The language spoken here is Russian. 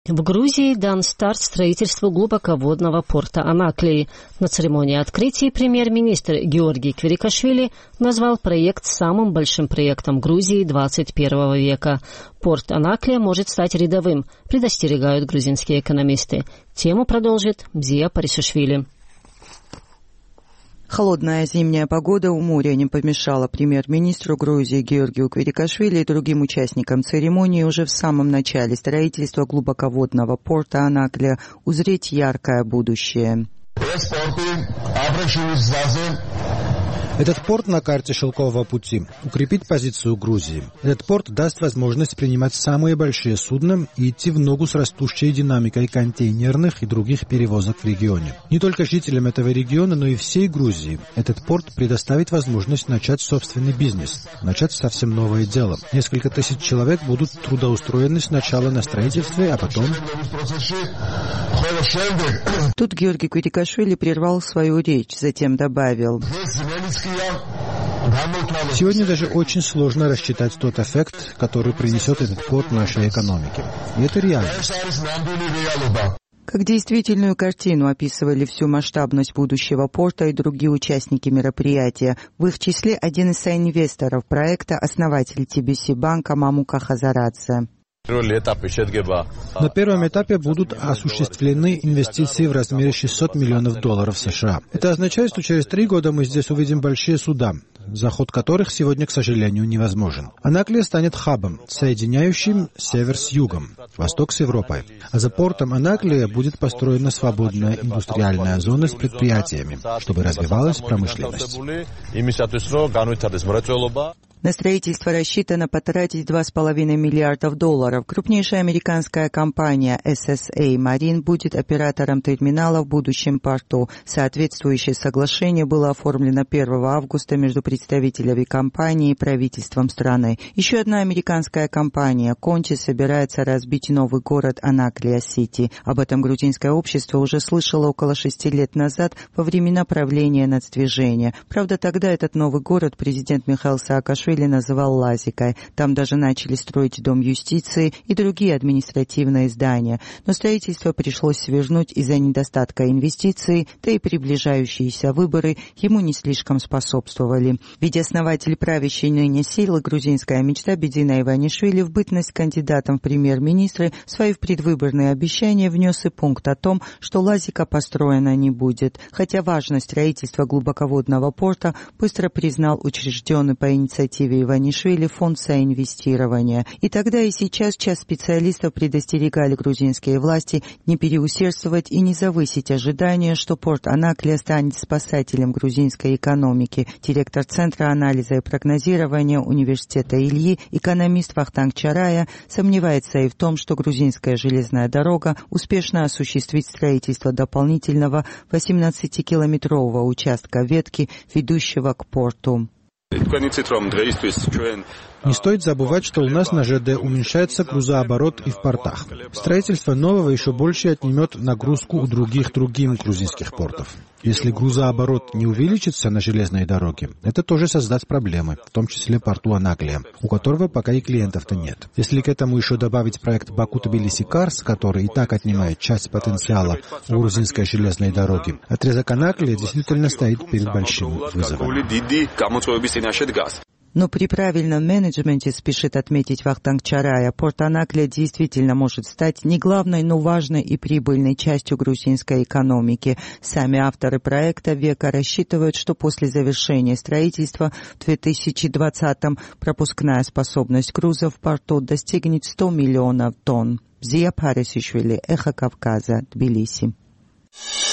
В Грузии дан старт строительству глубоководного порта Анаклии. На церемонии открытия премьер-министр Георгий Квирикашвили назвал проект самым большим проектом Грузии 21 века. Порт Анаклия может стать рядовым, предостерегают грузинские экономисты. Тему продолжит Мзия Парисишвили. Холодная зимняя погода у моря не помешала премьер-министру Грузии Георгию Квирикашвили и другим участникам церемонии уже в самом начале строительства глубоководного порта Анаклия узреть яркое будущее. Этот порт на карте Шелкового пути укрепит позицию Грузии. Этот порт даст возможность принимать самые большие судна и идти в ногу с растущей динамикой контейнерных и других перевозок в регионе. Не только жителям этого региона, но и всей Грузии этот порт предоставит возможность начать собственный бизнес, начать совсем новое дело. Несколько тысяч человек будут трудоустроены сначала на строительстве, а потом... Тут Георгий Квирикашвили прервал свою речь, затем добавил: сегодня даже очень сложно рассчитать тот эффект, который принесет этот порт нашей экономике. И это реальность. Как действительную картину описывали всю масштабность будущего порта и другие участники мероприятия. В их числе один из соинвесторов проекта, основатель TBC банка Мамука Хазарадзе. На первом этапе будут осуществлены инвестиции в размере $600 миллионов США. Это означает, что через 3 года мы здесь увидим большие суда, заход которых сегодня, к сожалению, невозможен. Анаклия станет хабом, соединяющим север с югом, восток с Европой. А за портом Анаклия будет построена свободная индустриальная зона с предприятиями, чтобы развивалась промышленность. На строительство рассчитано потратить $2,5 миллиарда. Крупнейшая американская компания SSA Marine будет оператором терминала в будущем порту. Соответствующее соглашение было оформлено 1 августа между представителями компании и правительством страны. Еще одна американская компания Конти собирается разбить новый город Анаклия-Сити. Об этом грузинское общество уже слышало около 6 лет назад во времена правления нацдвижения. Правда, тогда этот новый город президент Михаил Саакашвили называл Лазикой. Там даже начали строить Дом юстиции и другие административные здания. Но строительство пришлось свернуть из-за недостатка инвестиций, да и приближающиеся выборы ему не слишком способствовали. Ведь основатель правящей ныне силы грузинская мечта Бедина Иванишвили в бытность кандидатом в премьер-министры в свои предвыборные обещания внес и пункт о том, что Лазика построена не будет. Хотя важность строительства глубоководного порта быстро признал учрежденный по инициативе Иванишвили фонд соинвестирования. И тогда и сейчас часть специалистов предостерегали грузинские власти не переусердствовать и не завысить ожидания, что порт Анаклия станет спасателем грузинской экономики. Директор Центра анализа и прогнозирования Университета Ильи, экономист Вахтанг Чарая, сомневается и в том, что грузинская железная дорога успешно осуществит строительство дополнительного 18-километрового участка ветки, ведущего к порту. Не стоит забывать, что у нас на ЖД уменьшается грузооборот и в портах. Строительство нового еще больше отнимет нагрузку у другим грузинских портов. Если грузооборот не увеличится на железной дороге, это тоже создаст проблемы, в том числе порту Анаклия, у которого пока и клиентов-то нет. Если к этому еще добавить проект Баку-Тбилиси-Карс, который и так отнимает часть потенциала у грузинской железной дороги, отрезок Анаклия действительно стоит перед большим вызовом. Но при правильном менеджменте, спешит отметить Вахтанг Чарая, порт Анаклия действительно может стать не главной, но важной и прибыльной частью грузинской экономики. Сами авторы проекта «Века» рассчитывают, что после завершения строительства в 2020-м пропускная способность грузов в порту достигнет 100 миллионов тонн. Мзия Парисишвили, Эхо Кавказа, Тбилиси.